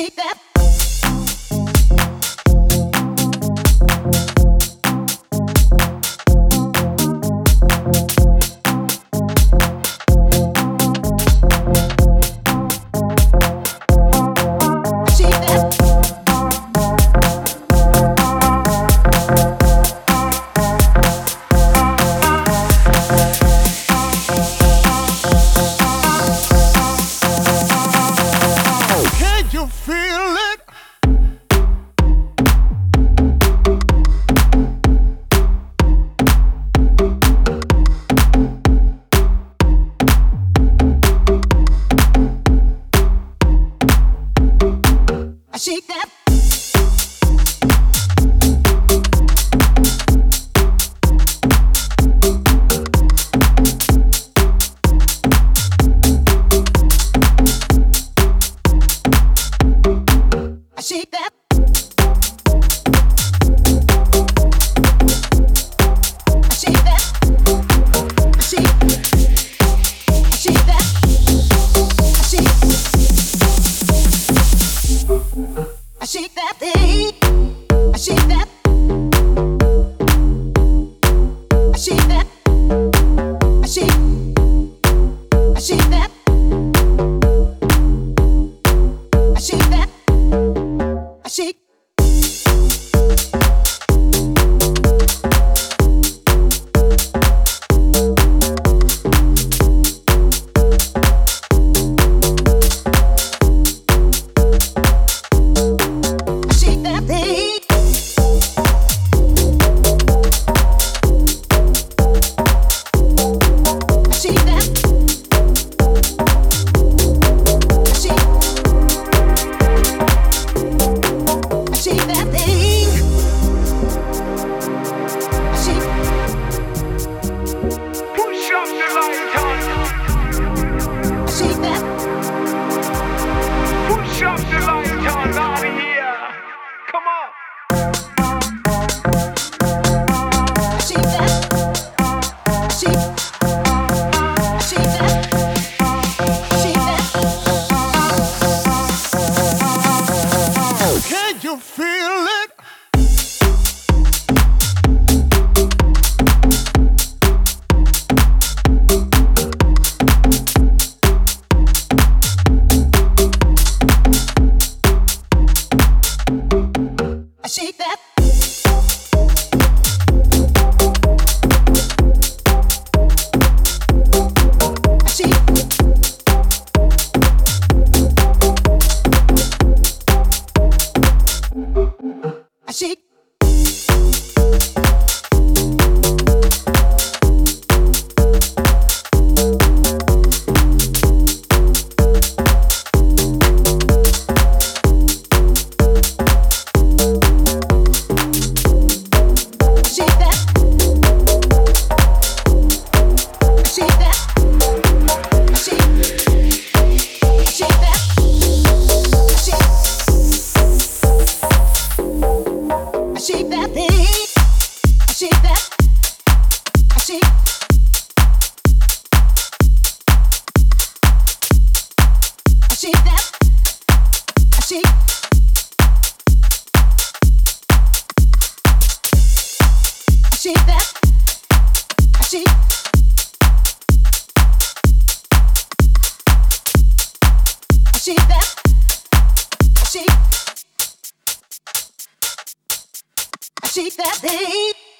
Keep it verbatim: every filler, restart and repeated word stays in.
shake that. Shake that. I shake that. I shake that. I shake. I shake that. I shake. I shake that thing. I shake that. I shake that. I shake. I shake that. I shake that. I shake. Shake that. I shake. I shake. Shake that thing. I shake that. I shake. I shake that. I shake. I shake that. I shake. I shake that. I shake. I shake that thing.